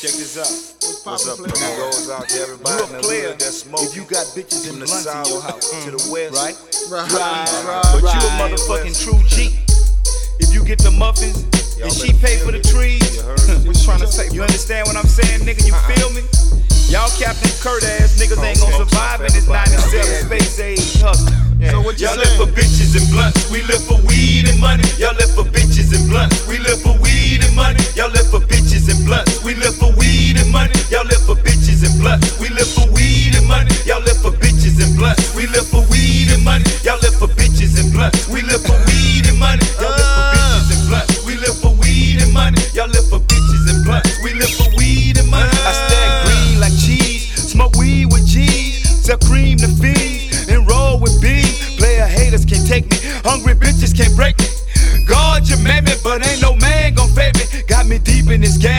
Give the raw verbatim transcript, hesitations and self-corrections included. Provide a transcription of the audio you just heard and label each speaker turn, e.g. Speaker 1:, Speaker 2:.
Speaker 1: Check this out.
Speaker 2: What's up,
Speaker 3: It goes out to everybody
Speaker 1: You
Speaker 3: in
Speaker 1: a
Speaker 3: the
Speaker 1: player
Speaker 3: hood that's smoking.
Speaker 1: if you got bitches
Speaker 3: From
Speaker 1: and
Speaker 3: the
Speaker 1: blunts in
Speaker 3: south
Speaker 1: your house,
Speaker 3: to the west,
Speaker 1: right?
Speaker 2: Right,
Speaker 1: Right.
Speaker 2: right,
Speaker 1: But you a
Speaker 3: right.
Speaker 1: motherfucking true G. If you get the muffins
Speaker 3: Y'all
Speaker 1: and she
Speaker 3: better
Speaker 1: pay
Speaker 3: feel
Speaker 1: for the
Speaker 3: it.
Speaker 1: trees,
Speaker 3: You heard?
Speaker 2: What you trying to say,
Speaker 1: you
Speaker 2: bro?
Speaker 1: understand what I'm saying, nigga? You feel me? Y'all Captain Kurt ass niggas ain't gonna
Speaker 3: smoke
Speaker 1: survive
Speaker 3: some
Speaker 1: in this
Speaker 3: for everybody.
Speaker 1: ninety-seven space age hustle.
Speaker 2: So what you
Speaker 1: Y'all live for
Speaker 2: saying?
Speaker 1: bitches and blunts, we live for weed and money. Y'all live for bitches and blunts, we live for weed and money. Y'all live for bitches